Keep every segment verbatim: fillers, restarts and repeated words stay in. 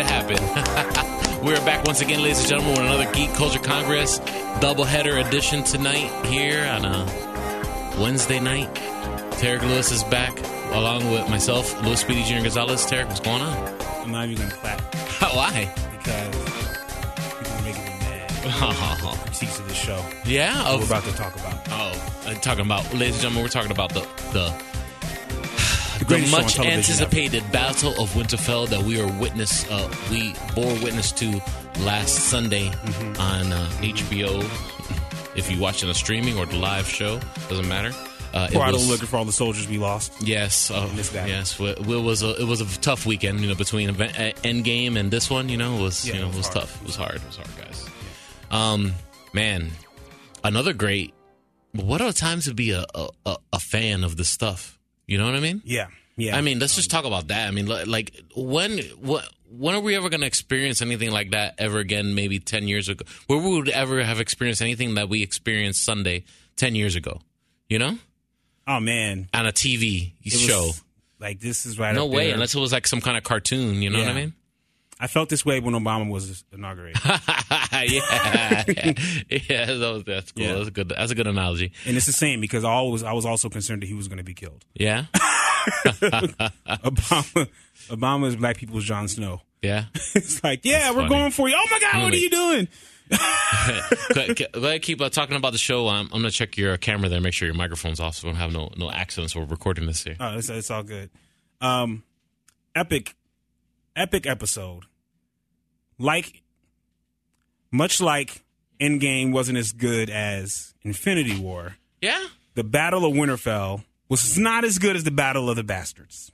it happen. We're back once again, ladies and gentlemen, with another Geek Culture Congress doubleheader edition tonight here on a Wednesday night. Tarek Lewis is back, along with myself, Louis Speedy Junior Gonzalez. Tarek, what's going on? I'm not even going to clap. Why? Because people are making me mad. Critiques of the show. Yeah? What Of, we're about to talk about. oh, uh, talking about, ladies and gentlemen, we're talking about the the, the greatest show on much television anticipated Battle of Winterfell that we are witness, uh, we bore witness to last Sunday Mm-hmm. on uh, H B O. If you watch it on streaming or the live show, doesn't matter. Uh, it Pour out was- looking for all the soldiers we lost. Yes, uh, this battle. yes. It was a it was a tough weekend, you know, between event, uh, Endgame and this one. You know, it was Yeah, you know it it was was hard. tough. It was hard. It was hard, guys. Um, man, another great. What are the times to be a, a a fan of this stuff? You know what I mean? Yeah. Yeah. I mean, let's just talk about that. I mean, li- like when what when are we ever going to experience anything like that ever again? Maybe ten years ago, where we would ever have experienced anything that we experienced Sunday ten years ago? You know, oh, man. on a T V It was show. Like, this is right No up way, there. unless it was like some kind of cartoon. You know what I Yeah. mean? I felt this way when Obama was inaugurated. yeah, yeah, yeah. That was, that's cool. Yeah. That's a good. That's a good analogy. And it's the same because I was, I was also concerned that he was going to be killed. Yeah, Obama, Obama is black people's Jon Snow. yeah. It's like, yeah, we're funny. going for you. Oh, my God, what are you doing? Go go ahead, keep uh, talking about the show. Um, I'm gonna check your camera there, make sure your microphone's off, so we don't have no no accidents. We're recording this here. Oh, it's, it's all good. Um, epic, epic episode. Like, much like Endgame wasn't as good as Infinity War, Yeah. the Battle of Winterfell was not as good as the Battle of the Bastards.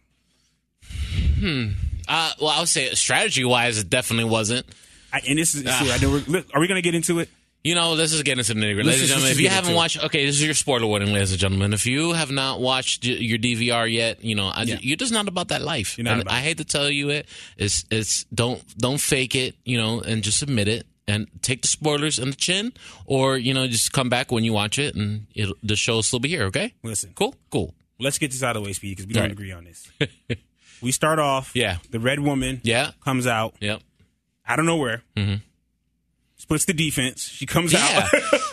Uh, well, I would say strategy wise, it definitely wasn't. I, and this is, Ah. see, I know we're, are we going to get into it? You know, let's just get into the nitty gritty. Let's Ladies and just- gentlemen, let's if you get haven't into it. watched, okay, this is your spoiler warning, ladies and gentlemen. If you have not watched y- your D V R yet, you know, I, Yeah. you're just not about that life. You're not And about I it. hate to tell you it. It's, it's, don't, don't fake it, you know, and just admit it and take the spoilers in the chin, or, you know, just come back when you watch it and it'll, the show will still be here, okay? Listen, Cool? Cool. let's get this out of the way, Speedy, because we don't Right. agree on this. We start off, Yeah. the red woman Yeah. comes out Yep. out of nowhere, Mm-hmm. splits the defense. She comes Yeah.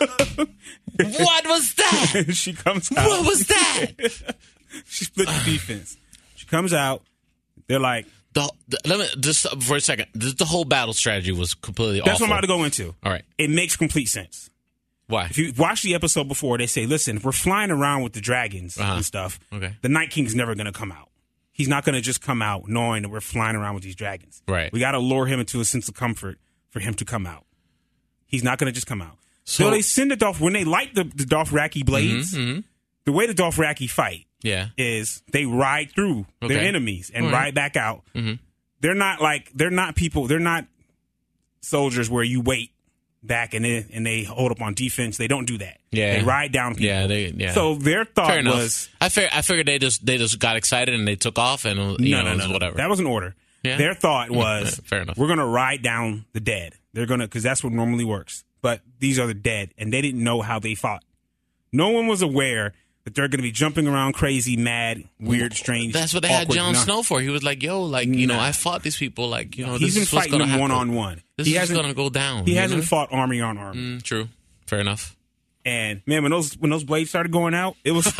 What was that? out. She comes out. What was that? She split the defense. She comes out. They're like, The, the, let me just for a second. The, the whole battle strategy was completely that's awful. what I'm about to go into. All right. It makes complete sense. Why? If you watch the episode before, they say, listen, if we're flying around with the dragons Uh-huh. and stuff, Okay. the Night King's never going to come out. He's not going to just come out knowing that we're flying around with these dragons. Right. We got to lure him into a sense of comfort for him to come out. He's not going to just come out. So, So- they send it off, when they light the, the Dothraki blades, Mhm. the way the Dothraki fight Yeah. is they ride through their Okay. enemies and All right. ride back out. Mhm. They're not like, they're not people, they're not soldiers where you wait back and they, and they hold up on defense. They don't do that. Yeah. They ride down people. Yeah. They. Yeah. So their thought fair enough. was, I figured. I figured they just they just got excited and they took off and you no, know no, it was no, whatever. that was an order. Yeah. Their thought was, Fair enough. we're going to ride down the dead. They're going to, because that's what normally works. But these are the dead, and they didn't know how they fought. No one was aware that they're going to be jumping around crazy, mad, weird, strange. That's what they had awkward- Jon no. Snow for. He was like, "Yo, like you know, Nah. I fought these people. Like you know, He's this been is what's fighting gonna them happen. one on one. This He is hasn't. gonna go down. He you hasn't know? fought army on army. Mm, true. Fair enough. And man, when those when those blades started going out, it was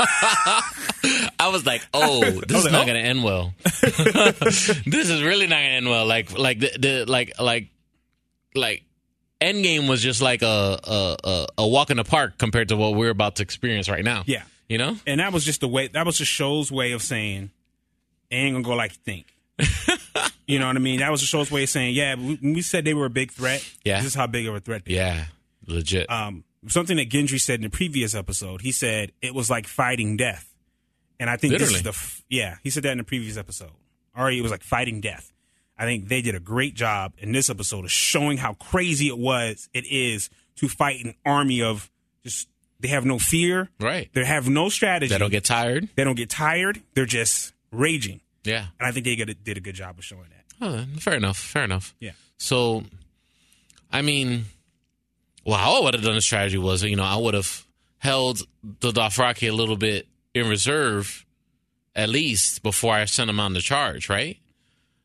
I was like, "Oh, this was is like, not oh. going to end well. This is really not going to end well." Like, like the, the like like like Endgame was just like a, a a a walk in the park compared to what we're about to experience right now. yeah. You know? And that was just the way. That was the show's way of saying, it ain't gonna go like you think. You know what I mean? That was the show's way of saying, yeah. we- When we said they were a big threat, Yeah. this is how big of a threat they are. Yeah. Legit. Um, something that Gendry said in the previous episode. He said it was like fighting death, and I think this Literally. is the f- yeah. He said that in the previous episode. Already, it was like fighting death. I think they did a great job in this episode of showing how crazy it was. It is to fight an army of just they have no fear, right. they have no strategy, They don't get tired. they don't get tired. They're just raging, Yeah. and I think they did did a good job of showing that. Oh, fair enough. Fair enough. Yeah. So, I mean, well, how I would have done the strategy was, you know, I would have held the Dothraki a little bit in reserve, at least before I sent them on the charge, right?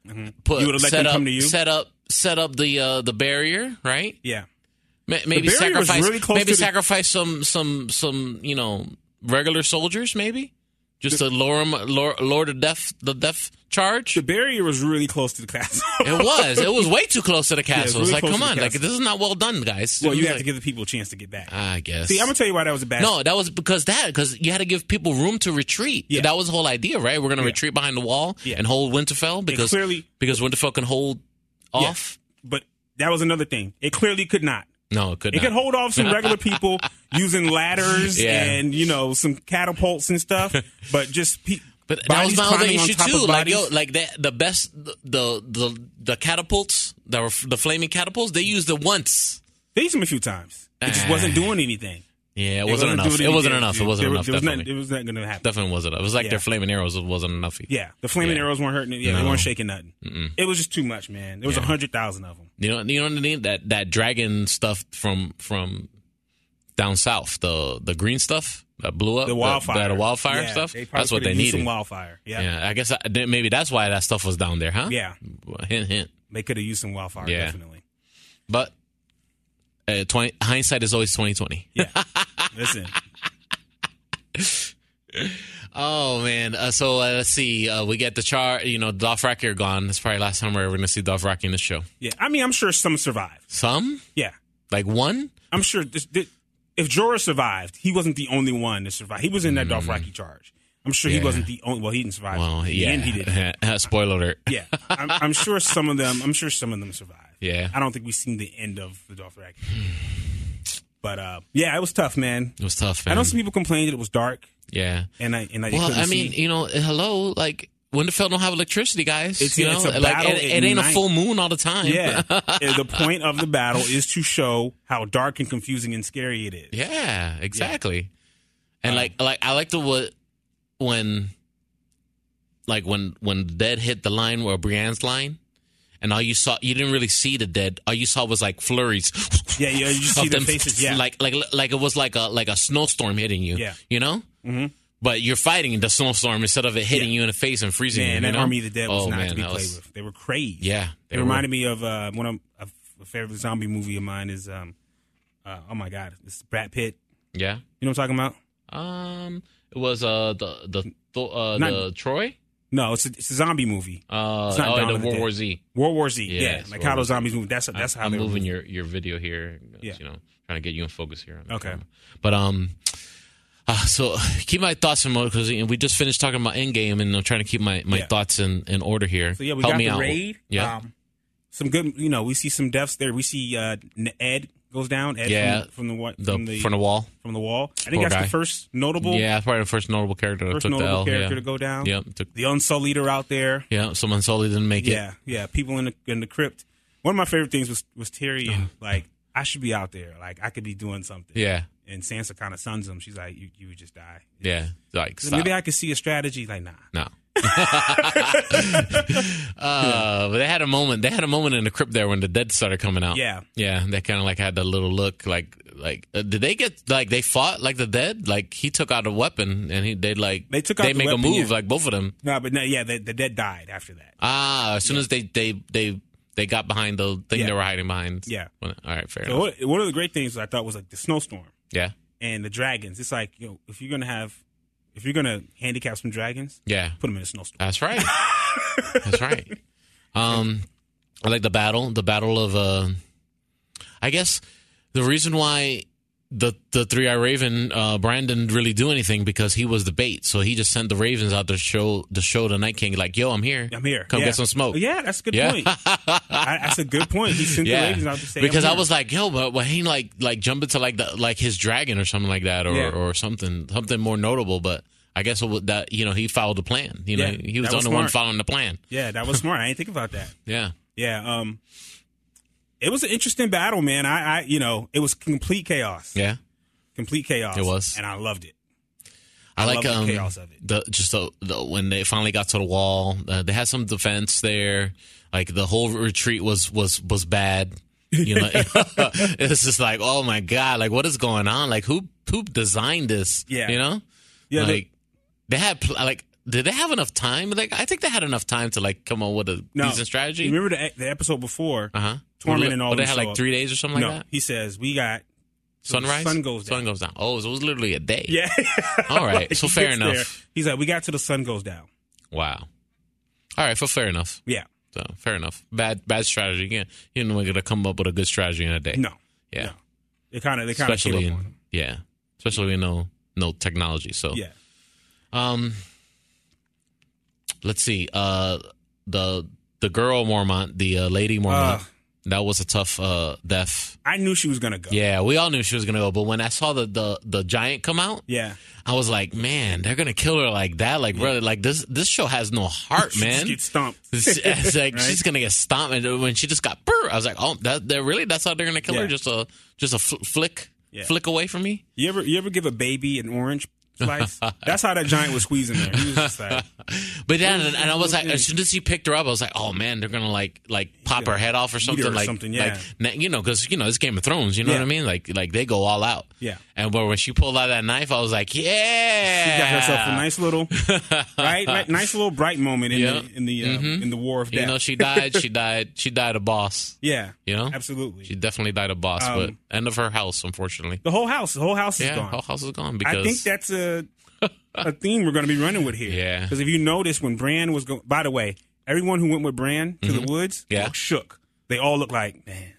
Mm-hmm. Put You would have let set them up, come to you? set up, set up the uh, the barrier, right? Yeah. Ma- Maybe The barrier was sacrifice, really close maybe to the- sacrifice some some some you know regular soldiers, maybe just to lower them, lower, lower the death the death charge. The barrier was really close to the castle. It was. It was way too close to the Yeah, it was castle. really it's like, close come to the on, like castle. this is not well done, guys. Well, It you was have like- to give the people a chance to get back. I guess. See, I'm gonna tell you why that was a bad. No, that was because that because you had to give people room to retreat. Yeah. That was the whole idea, right? We're going to Yeah. retreat behind the wall Yeah. and hold Winterfell because clearly- because Winterfell can hold off. But that was another thing. It clearly could not. No, it could It not. could hold off some regular people using ladders Yeah. and you know some catapults and stuff, but just pe- But that was bodies my other climbing on issue top too. of Like bodies. yo, like the the best the the the, the catapults that were the flaming catapults. They used it once. They used them a few times. It just Ah. wasn't doing anything. Yeah, it It wasn't enough. doing It wasn't anything. enough. It wasn't There was- enough. there was not- Definitely, It was not going to happen. definitely wasn't enough. It was like Yeah. their flaming arrows wasn't enough. Yeah, the flaming Yeah. arrows weren't hurting it. Yeah, they No. weren't shaking nothing. Mm-mm. It was just too much, man. There was a Yeah. hundred thousand of them. You know, you know what I mean? That that dragon stuff from from down south, the the green stuff that blew up, The wildfire, the, the wildfire Yeah, stuff. they probably That's what could've they used needed. Some wildfire. Yeah, Yeah, I guess I, then maybe that's why that stuff was down there, huh? yeah. Well, hint, hint. They could have used some wildfire. Yeah. Definitely. But uh, twenty hindsight is always twenty twenty. Yeah. Listen. Oh man! Uh, so uh, let's see. Uh, we get the char. You know, Dothraki are gone. That's probably the last time we're ever going to see Dothraki in the show. Yeah, I mean, I'm sure some survived. Some, Yeah, like one. I'm sure. This, this, if Jorah survived, he wasn't the only one to survive. He was in that Dothraki charge. I'm sure Mm. Yeah. he wasn't the only. Well, he didn't survive. Well, In the yeah. end, he did. Spoiler alert. Yeah, I'm, I'm sure some of them. I'm sure some of them survived. Yeah. I don't think we've seen the end of the Dothraki. But uh, yeah, it was tough, man. It was tough, I man. know some people complained that it was dark, Yeah. and I and I. they Well, couldn't I mean, see. you know, hello, like Winterfell don't have electricity, guys. It's- you yeah, know, it's a like battle it, at it ain't night. a full moon all the time. Yeah, And the point of the battle is to show how dark and confusing and scary it is. Yeah, exactly. And Um, like, like I like the what when, like when when the dead hit the line or Brienne's line, and all you saw, you didn't really see the dead. All you saw was like flurries. Yeah, yeah, you just see of their them, faces. Yeah, like like like it was like a like a snowstorm hitting you. Yeah. you know. Mm-hmm. But you're fighting the snowstorm instead of it hitting Yeah. you in the face and freezing you. man, you that know? Army of the Dead was oh, not man, to be that played was- with. They were crazed. Yeah, It reminded me of uh, one of a, a favorite zombie movie of mine is um, uh, oh my god, it's Brad Pitt. Yeah. You know what I'm talking about? Um, it was uh the the the, uh, Not- the Troy. No, it's a, it's a zombie movie. Uh, It's not oh, Dawn the of the World Dead. War Z. World War Z. Yeah, Yeah, it's like World how War those Z. zombies move. That's that's how I'm they were moving moving. your, your video here. Yeah. You know, trying to get you in focus here. On the Okay. camera. But um, uh, so keep my thoughts in order because we just finished talking about Endgame, and I'm trying to keep my, my Yeah. thoughts in, in order here. So yeah, we Help got me the out. raid. Yeah. Um, some good. You know, we see some deaths there. We see uh, Ed goes down. Ed Yeah. from, from the what? the, From the from the wall. from the wall. I think Poor that's guy. the first notable. Yeah, that's probably the first notable character that First took the notable L. character yeah. to go down. Yep. Took, The Unsullied are out there. yeah. Someone solely didn't make it. Yeah, yeah. People in the in the crypt. One of my favorite things was was Tyrion. Like, I should be out there. Like, I could be doing something. Yeah. And Sansa kind of suns him. She's like, "You, you would just die." Yeah. Like, So stop. maybe I could see a strategy. Like, nah. No. uh, but they had a moment. They had a moment in the crypt there when the dead started coming out. Yeah. yeah. They kind of like had the little look, like, like uh, did they get like they fought like the dead? Like he took out a weapon and he they like They took out they the make weapon, a move yeah. like both of them. No, but no, yeah, the, the dead died after that. Ah, as soon as they they they they got behind the thing Yeah. they were hiding behind. Yeah. Well, all right, fair So enough. what, one of the great things I thought was like the snowstorm Yeah, and the dragons. It's like, you know, if you're gonna have, if you're gonna handicap some dragons, yeah. put them in a snowstorm. That's right. That's right. Um, I like the battle. The battle of, uh, I guess, the reason why the the three eye raven uh, Brandon didn't really do anything because he was the bait. So he just sent the ravens out to show to show the Night King like, "Yo, I'm here. I'm here. Come Yeah. get some smoke." Yeah, that's a good Yeah. point. I, that's a good point. He sent the ravens out to say, because I'm I here. was like, yo, but when he like like jump into like the like his dragon or something like that, or Yeah. or something something more notable. But I guess it was that you know he followed the plan. You know, Yeah, he was that the was only one smart. following the plan. Yeah, that was smart. I didn't think about that. Yeah, Yeah, um, it was an interesting battle, man. I, I, you know, it was complete chaos. yeah. Complete chaos. It was. and I loved it. I, I like love the um, chaos of it. the just the, the when they finally got to the wall, uh, they had some defense there. Like the whole retreat was was was bad. You know, it's just like, oh my god, like what is going on? Like who who designed this? Yeah. you know, Yeah, the- like they had pl- like did they have enough time? Like, I think they had enough time to like come up with a no. decent strategy. You remember the, the episode before? Uh huh. Torment and all. But they them had show like up. three days or something No, like that. he says we got so the Sunrise. sun goes down. Sun goes down. Oh, so it was literally a day. Yeah. All right. Like, So he fair gets enough. there. He's like, we got to the sun goes down. Wow. All right. So fair enough. Yeah. So fair enough. Bad bad strategy again. You're not going to come up with a good strategy in a day. No. Yeah. No. They kind of they kind of Especially gave up on in, him. yeah. Especially with no no technology. So Yeah. Um, let's see. Uh, the the girl Mormont, the uh, lady Mormont, Uh. that was a tough uh, death. I knew she was gonna go. Yeah, we all knew she was gonna go, but when I saw the the, the giant come out, Yeah. I was like, man, they're gonna kill her like that. Like, really, like this this show has no heart, She just man. gets stomped. It's, it's like Right? she's gonna get stomped, and when she just got, burr, I was like, oh, that that really that's how they're gonna kill Yeah. her? Just a just a fl- flick, Yeah. flick away from me. You ever you ever give a baby an orange slice? That's how that giant was squeezing her. He was just like, But then, and, and I was like, as soon as he picked her up, I was like, oh man, they're gonna like like pop her head off or something, her or like something, yeah. like you know, because you know it's Game of Thrones, you know Yeah. what I mean? Like like they go all out. Yeah. And but when she pulled out that knife, I was like, yeah, she got herself a nice little, right, right, nice little bright moment in Yeah. the in the uh, Mhm. in the war of death. You know, she died. She died. She died a boss. yeah, You know, absolutely. she definitely died a boss. Um, but end of her house, unfortunately. the whole house, the whole house is Yeah, gone. whole house is gone because I think that's a a theme we're going to be running with here. Yeah. Because if you notice, when Bran was going, by the way, everyone who went with Bran to the woods, Yeah. looked shook. They all look like, man.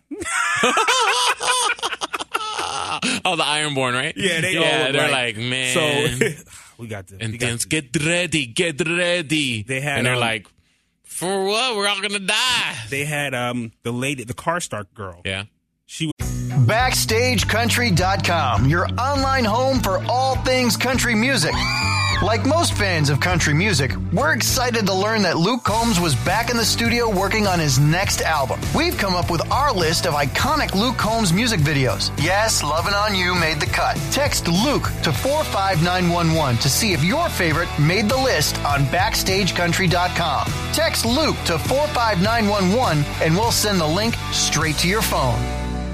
oh, the Ironborn, right? Yeah, they all yeah, look they're like, like, man. So we got to. And we got then to- get ready, get ready. They had, and they're um, like, for what? We're all gonna die. they had um the lady, the Karstark girl. Yeah. She was Backstage Country dot com, your online home for all things country music. Like most fans of country music, we're excited to learn that Luke Combs was back in the studio working on his next album. We've come up with our list of iconic Luke Combs music videos. Yes, Lovin' On You made the cut. Text Luke to four five nine one one to see if your favorite made the list on Backstage Country dot com. Text Luke to four five nine one one and we'll send the link straight to your phone.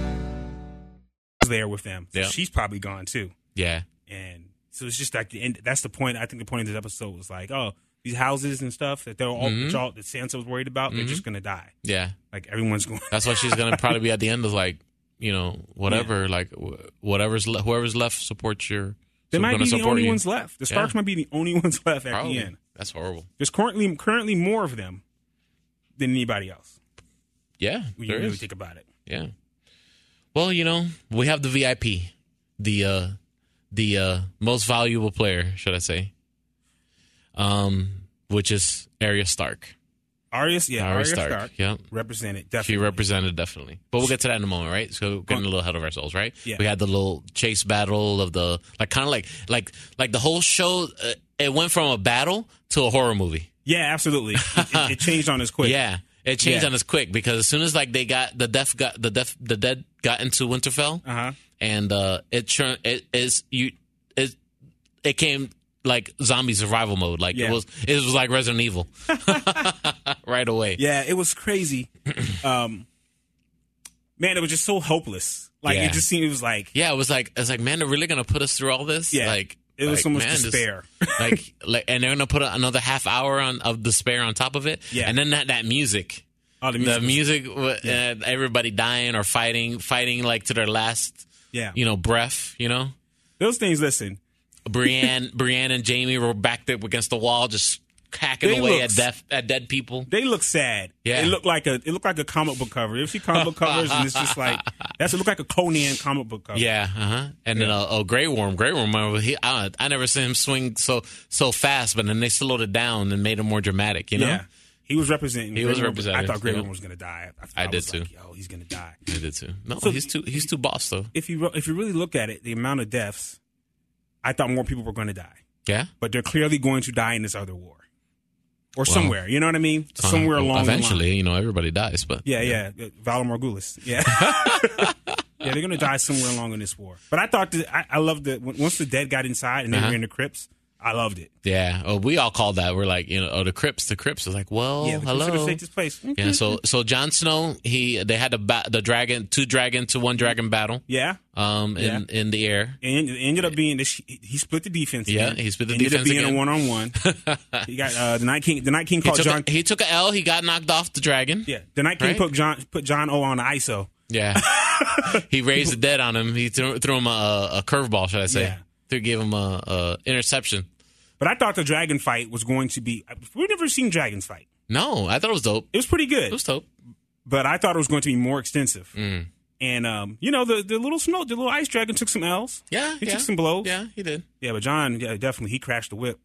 there with them. So Yeah. she's probably gone too. Yeah. And so it's just like the end. That's the point. I think the point of this episode was like, oh, these houses and stuff that they're all, Mhm. which all that Sansa was worried about, they're Mhm. just gonna die. Yeah. Like everyone's going. That's why she's gonna probably be at the end of like, you know, whatever, like wh- whatever's le- whoever's left supports your. They so might gonna be the support only you. ones left. The Starks Yeah. might be the only ones left at Probably. the end. That's horrible. There's currently currently more of them than anybody else. Yeah. When There you really is. think about it. Yeah. Well, you know, we have the V I P, the uh, the uh, most valuable player, should I say? Um, which is Arya Stark. Arya, yeah, Arya Arya Stark, Stark, yep. represented definitely. She represented definitely, but we'll get to that in a moment, right? So getting a little ahead of ourselves, right? Yeah. We had the little chase battle of the like, kind of like like like the whole show. Uh, it went from a battle to a horror movie. Yeah, absolutely. it, it, it changed on us quick. Yeah, it changed Yeah. on us quick because as soon as like they got the death got the death the dead got into Winterfell, Uh huh. and uh, it turned it is you it it came like zombie survival mode. Like Yeah. it was it was like Resident Evil right away. Yeah, it was crazy. um, man, it was just so hopeless. Like Yeah. it just seemed it was like Yeah, it was like it's like man, they're really gonna put us through all this. Yeah. like it was like, so much man, this- despair. like like, and they're gonna put another half hour on of despair on top of it. Yeah. and then that that music. Oh, the The music. music, wa- uh, everybody dying or fighting, fighting like to their last, Yeah. you know, breath. You know, Those things. Listen, Brienne, Brienne and Jamie were backed up against the wall, just hacking They away look- at death at dead people. they look sad. Yeah. it looked like a it looked like a comic book cover. You ever see comic book covers, and it's just like that's it looked like a Conan comic book cover. Yeah, uh huh. And then a, a Grey Worm, Grey Worm. uh, He, I, I never seen him swing so so fast, but then they slowed it down and made it more dramatic. You know, Yeah. He was representing. He Grey was Worm. representing, I thought Grey yeah. Worm was going to die. I, I I did was too. Like, Yo, he's going to die. I did too. No, So- he's too he's too boss though. If you re- if you really look at it, the amount of deaths, I thought more people were going to die, Yeah, but they're clearly going to die in this other war, or somewhere. You know what I mean? Somewhere Uh, along eventually, the line. you know, everybody dies, but Yeah, yeah. Valar Morghulis. Yeah. Yeah, they're gonna die somewhere along in this war. But I thought that I, I loved that when- once the dead got inside and they Uh-huh. were in the crypts. I loved it. Yeah. Oh, we all called that. We're like, you know, oh, the Crips. The Crips was like, well, Yeah, the hello. take this place. Yeah. So, so Jon Snow, he they had the ba- the dragon, two dragon to one dragon battle. Yeah. Um, in Yeah. in the air. And it ended up being this. He split the defense. Yeah, again. he split the ended defense up being again. a one on one. He got uh, the Night King. The Night King He called took, John. a, he took a L. He got knocked off the dragon. Yeah, the Night King Right? put John put John O on the I S O. Yeah. He raised the dead on him. He threw, threw him a, a curveball, should I say? Yeah. To give him a, a interception. But I thought the dragon fight was going to be. We've never seen dragons fight. No, I thought it was dope. It was pretty good. It was dope. But I thought it was going to be more extensive. Mm. And um, you know, the the little snow, the little ice dragon took some L's. Yeah, he yeah. took some blows. Yeah, he did. Yeah, but John, yeah, definitely, he crashed the whip.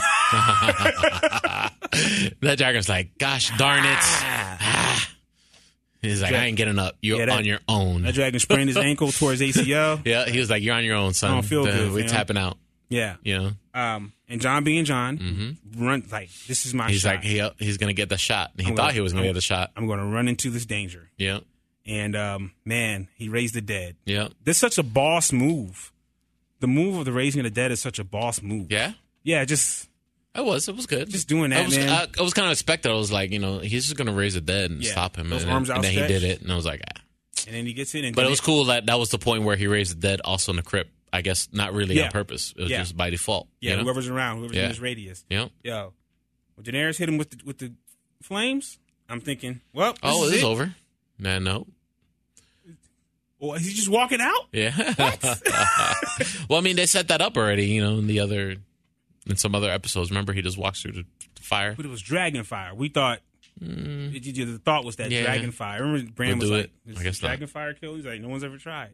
That dragon's like, gosh darn it. Ah. He's like, Dra- I ain't getting up. You're Yeah, that- on your own. That dragon sprained his ankle towards A C L. Yeah, he was like, you're on your own, son. I don't feel Uh, good, We're fam. tapping out. Yeah. You know? Um, and John being John, Mm-hmm. run like this is my He's shot. like, he, he's going to get the shot. He I'm thought gonna- he was going to I'm- get the shot. I'm going to run into this danger. Yeah. And um, man, he raised the dead. Yeah. This is such a boss move. The move of the raising of the dead is such a boss move. Yeah. Yeah, just It was. It was good. Just doing that, I was, man. I, I was kind of expected. I was like, you know, he's just going to raise the dead and Yeah. stop him. Those and, arms then, and then he outstretched. did it. And I was like, ah. and then he gets in. And But then it was cool that that was the point where he raised the dead also in the crypt. I guess not really Yeah. on purpose. It was Yeah. just by default. Yeah, you know? whoever's around, whoever's Yeah. in this radius. Yeah. Yo, when Daenerys hit him with the, with the flames, I'm thinking, well, this Oh, is it is it. over. Man, no. Well, is he just walking out? Yeah. Well, I mean, they set that up already, you know, in the other, in some other episodes. Remember, he just walks through the, the fire. But it was dragon fire. We thought Mm. it- it- the thought was that Yeah. dragon fire. Remember, Bran We'll was do like, it. "This I guess is not." dragon fire kill." He's like, "No one's ever tried."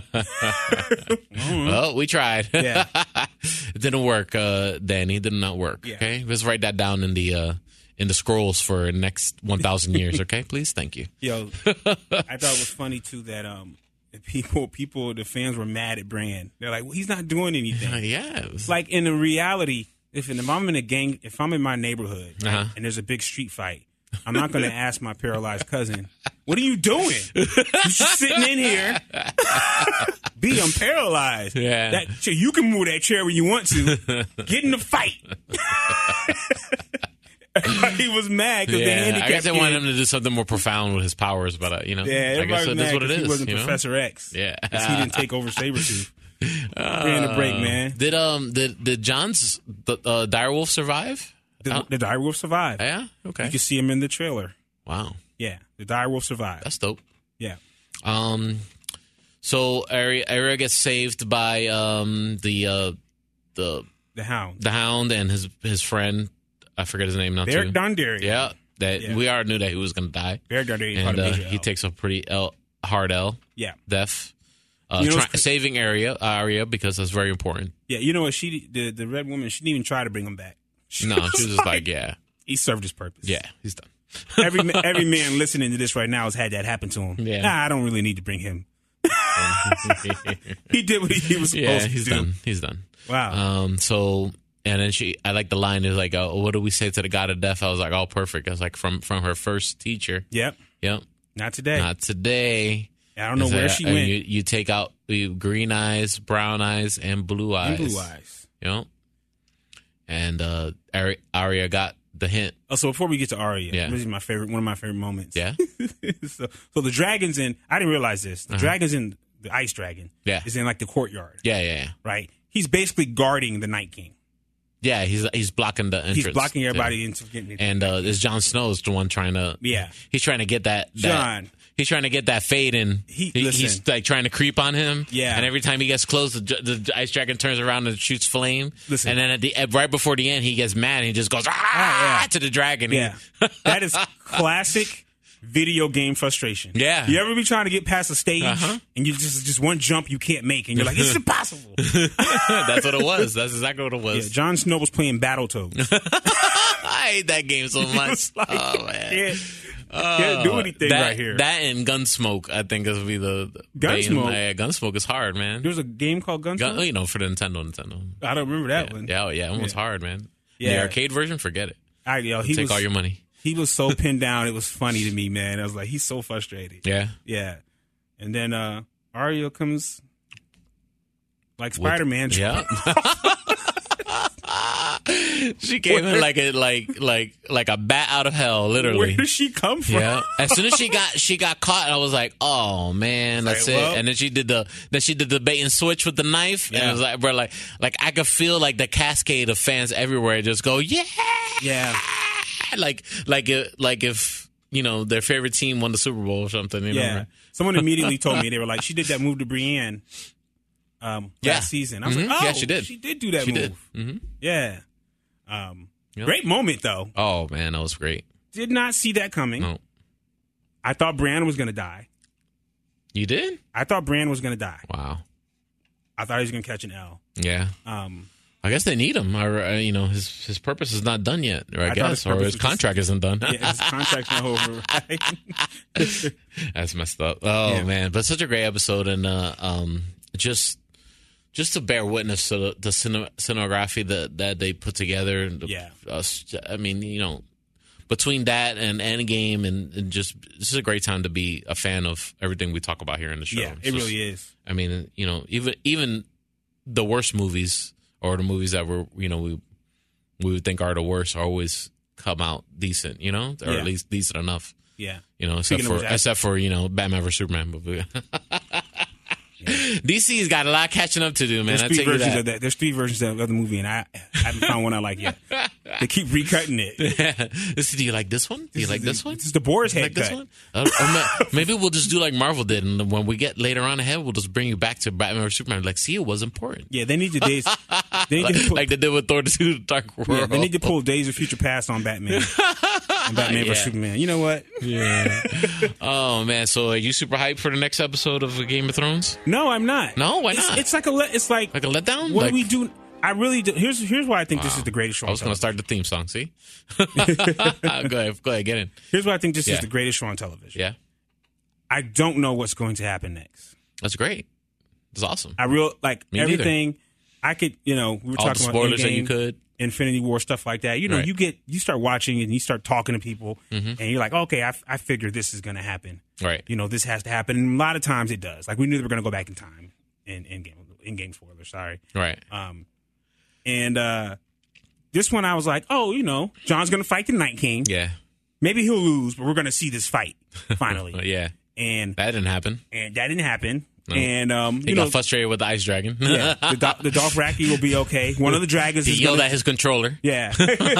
Well, we tried. Yeah. It didn't work, uh, Danny. It did not work. Yeah. Okay, let's write that down in the uh, in the scrolls for the next one thousand years. Okay, please, thank you. Yo, I thought it was funny too that um, the people, people, the fans were mad at Bran. They're like, "Well, he's not doing Uh, anything." yeah, it was- Like in the reality, if, if I'm in a gang, if I'm in my neighborhood Uh-huh. and there's a big street fight, I'm not going to ask my paralyzed cousin, "What are you doing? You're just sitting in here." B, I'm paralyzed. Yeah. That chair, you can move that chair when you want to. Get in the fight. Everybody was mad because the yeah. handicapped I guess they wanted kid- him to do something more profound with his powers, but uh, you know, Yeah, I guess everybody was it mad is what it 'cause is. he wasn't you know? Professor X. Yeah. 'Cause he didn't take over Sabretooth. During the break, man. Did um did did John's the uh, direwolf survive? The, Uh, the direwolf survived. yeah. Okay. You can see him in the trailer. Wow. Yeah, the direwolf survived. That's dope. Yeah. Um, so Arya, Arya gets saved by um the uh the The Hound. the Hound and his his friend. I forget his name now Beric too. Dondarrion. Yeah, that Yeah. we already knew that he was gonna die, Beric Dondarrion caught and a uh, major he L. takes a pretty L, hard L, Yeah. death. Uh, You know try, what's cra- saving Arya, Arya because that's very important. Yeah, you know what? She the the red woman. She didn't even try to bring him back. She No, she was just like, yeah, he served his purpose. yeah, he's done. every ma- every man listening to this right now has had that happen to him. Yeah. Nah, I don't really need to bring him. He did what he, he was supposed Yeah, to he's do. done. He's done. Wow. Um. So, and then she, I like the line is like, uh, "What do we say to the god of death?" I was like, "Oh, perfect." I was like, from from her first teacher. Yep. Yep. Not today. Not today. I don't know Is where that- she uh, went. You, you take out you, green eyes, brown eyes, and blue eyes. And blue eyes. Yep. And uh, Ari- Arya got the hint. Oh, so before we get to Arya, Yeah. this is my favorite, one of my favorite moments. Yeah. so, so the dragons in. I didn't realize this. The dragons in the ice dragon. Uh-huh. Yeah. Is in like the courtyard. Yeah. Yeah. Yeah. Right. He's basically guarding the Night King. Yeah. He's he's blocking the entrance. He's blocking everybody Yeah. into getting it. And uh, this Jon Snow is the one trying to. Yeah. He's trying to get that. that John. He's trying to get that fade in. He- he's listen. like trying to creep on him. Yeah. And every time he gets close, the, the ice dragon turns around and shoots flame. Listen. And then at the right before the end, he gets mad and he just goes ah, Ah, yeah. to the dragon. Yeah. That is classic video game frustration. Yeah. You ever be trying to get past a stage Uh-huh. and you just just one jump you can't make and you're like, this is impossible. That's what it was. That's exactly what it Yeah, was. Jon Snow was playing Battletoads. I hate that game so much. was like, oh man. Can't, can't do anything that, right here. That and Gunsmoke, I think, is be the, the Gunsmoke? Yeah, Gunsmoke is hard, man. There was a game called Gunsmoke. Gun, you know, for the Nintendo, Nintendo. I don't remember that Yeah, one. yeah, oh, yeah, it was Yeah. hard, man. Yeah. The arcade version, forget it. I, yo, he Take was all your money. he was so pinned down. It was funny to me, man. I was like, he's so frustrated. Yeah. Yeah. And then uh Arya comes like Spider Man. Yeah. She came in like a like like like a bat out of hell, literally. Where did she come from? Yeah. As soon as she got she got caught, I was like, oh man, that's Like, it. well. And then she did the then she did the bait and switch with the knife, and Yeah. it was like, bro, like like I could feel like the cascade of fans everywhere just go, yeah, Yeah. like like it, like if you know their favorite team won the Super Bowl or something. You Yeah. know, right? Someone immediately told me, they were like, she did that move to Brienne um, Yeah. last season. I was Mhm. like, oh, Yeah, she did. She did do that She move. did. Mm-hmm. Yeah. Um, Yep. Great moment, though. Oh man, that was great. Did not see that coming. No, I thought Brienne was going to die. you did? I thought Brienne was going to die. Wow. I thought he was going to catch an L. Yeah. Um, I guess they need him. Or, uh, you know, his his purpose is not done yet, or I, I thought guess, his or purpose his was contract just- isn't done. yeah, his contract's not over. Right? That's messed up. Oh Yeah. man, but such a great episode, and uh, um, just just to bear witness to the, the cine- cinematography that that they put together. and the- Yeah. uh, I mean, you know, between that and Endgame, and, and just this is a great time to be a fan of everything we talk about here in the show. Yeah, It's it just- really is. I mean, you know, even even the worst movies or the movies that were, you know, we we would think are the worst always come out decent, you know, or Yeah. at least decent enough. Yeah. You know, except Speaking for of which, I- except for you know Batman versus Superman. But D C's got a lot catching up to do, man. There's I three tell you versions that. of that. There's three versions of the movie, and I, I haven't found one I like yet. They keep recutting it. This, do you like this one? Do you like this one? This is the Boris You head like this cut. one? Uh, or ma- maybe we'll just do like Marvel did, and when we get later on ahead, we'll just bring you back to Batman versus Superman. Like, see, it was important. Yeah, they need to days. They need Like, to put, like they did with Thor: The Dark World. yeah, they need to pull Days of Future Past on Batman. on Batman versus Yeah. Superman. You know what? Yeah. Oh man, so are you super hyped for the next episode of Game of Thrones? No, I'm not. No, why it's, not? It's like a. Le- it's like Like a letdown? what Like- do we do? I really do. Here's here's why I think this is the greatest show. I was on going to television. start the theme song. See, go ahead, go ahead, get in. Here's why I think this Yeah. is the greatest show on television. Yeah, I don't know what's going to happen next. that's great. It's awesome. I real like Me neither. everything. I could, you know, we were All the talking spoilers about that you Endgame, could. Infinity War, stuff like that. You know, Right. you get you start watching and you start talking to people, Mm-hmm. and you're like, okay, I, I figure this is going to happen. Right. You know, this has to happen. And a lot of times it does. Like we knew they were going to go back in time in in game in game spoilers. Sorry. Right. Um, and uh, this one I was like, oh, you know, John's going to fight the Night King. Yeah. Maybe he'll lose, but we're going to see this fight finally. Yeah. And That didn't happen. and that didn't happen. No. And um, He you got know, frustrated with the ice dragon. yeah, the, Do- the Dothraki will be okay. One of the dragons He is yelled gonna, at his controller. yeah.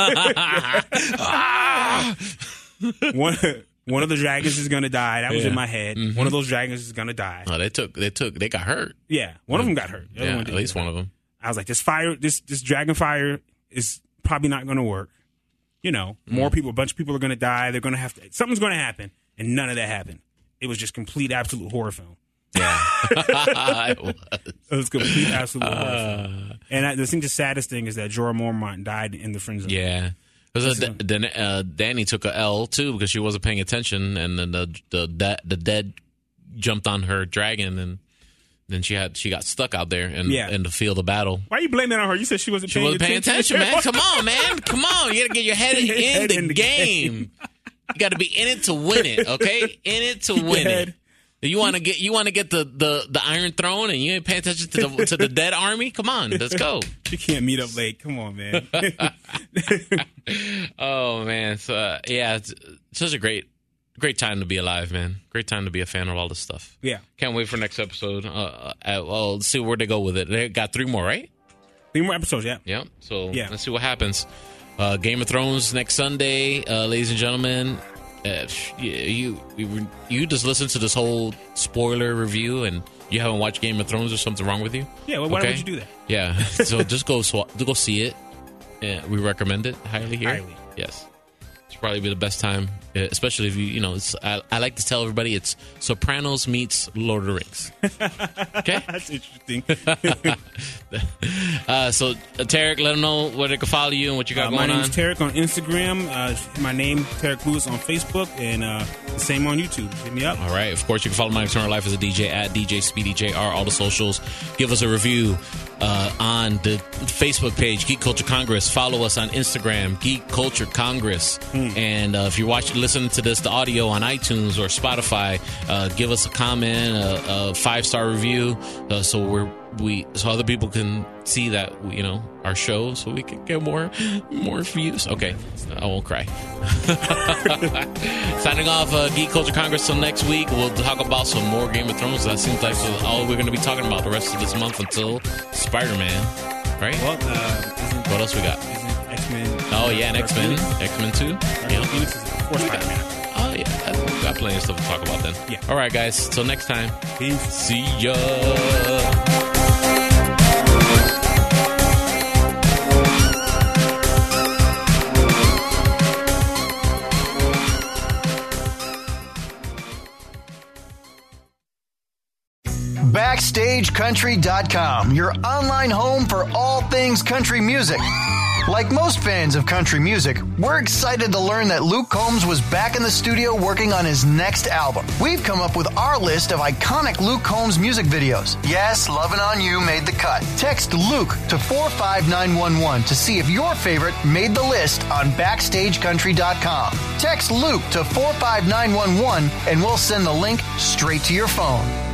one one of the dragons is going to die. That was Yeah. in my head. One of those dragons is going to die. No, they took. They took. They got hurt. Yeah, one of them got hurt. The other Yeah, one at didn't least get one hurt. of them. I was like, this fire, this this dragon fire is probably not going to work. You know, Mm. more people, a bunch of people are going to die. They're going to have to. Something's going to happen, and none of that happened. It was just complete, absolute horror film. Yeah. It was. It was complete, absolute horror Uh. film. And I, the thing, the saddest thing is that Jorah Mormont died in the friend zone. Yeah. Because uh, then uh, Danny took a L too because she wasn't paying attention, and then the the the, the dead jumped on her dragon, and then she had she got stuck out there in Yeah. in the field of battle. Why are you blaming it on her? You said she wasn't She paying wasn't paying attention, man. Come on, man. Come on. You got to get your head in, Head the, in the game. game. You got to be in it to win it, okay? In it to Keep your win head. it. You want to get you want to get the, the, the Iron Throne, and you ain't paying attention to the to the dead army. Come on, let's go. You can't meet up late. Come on, man. Oh man, so uh, yeah, it's, it's such a great great time to be alive, man. Great time to be a fan of all this stuff. Yeah. Can't wait for next episode. Uh, uh, well, let's see where they go with it. They got three more, right? Three more episodes, yeah. Yeah. So Yeah. let's see what happens. Uh, Game of Thrones next Sunday, uh, ladies and gentlemen. Uh, you, you you just listen to this whole spoiler review and you haven't watched Game of Thrones, or something wrong with you? Yeah, well, why Okay? would you do that? Yeah. So just go sw- go see it. Yeah, we recommend it highly here. Highly. Yes. It's probably be the best time, uh, especially if you, you know, it's, I, I like to tell everybody it's Sopranos meets Lord of the Rings. Okay? That's interesting. Uh, so, uh, Tarek, let them know where they can follow you and what you got Uh, my going name on. is Tarek on Instagram. Uh, my name, Tarek Lewis, on Facebook, and uh, the same on YouTube. Hit me up. All right. Of course, you can follow my eternal life as a D J at D J Speedy J R, all the socials. Give us a review uh, on the Facebook page, Geek Culture Congress. Follow us on Instagram, Geek Culture Congress. Hmm. And uh, if you're watching, listening to this, the audio on iTunes or Spotify, uh, give us a comment, a, a five star review, uh, so we're we so other people can see that, you know, our show, so we can get more more views. Okay, I won't cry. Signing off, uh, Geek Culture Congress till next week. We'll talk about some more Game of Thrones. That seems like all we're going to be talking about the rest of this month until Spider-Man, right? Well, uh, what else we got? X-Men. Oh yeah, and X-Men, X-Men two. Yeah, Phoenix is of course Spider-Man. Oh yeah, we got plenty of stuff to talk about then. Yeah. All right, guys. Till next time. Peace. See ya. Backstage Country dot com, your online home for all things country music. Like most fans of country music, we're excited to learn that Luke Combs was back in the studio working on his next album. We've come up with our list of iconic Luke Combs music videos. Yes, Lovin' On You made the cut. Text Luke to four five nine one one to see if your favorite made the list on Backstage Country dot com. Text Luke to four five nine one one and we'll send the link straight to your phone.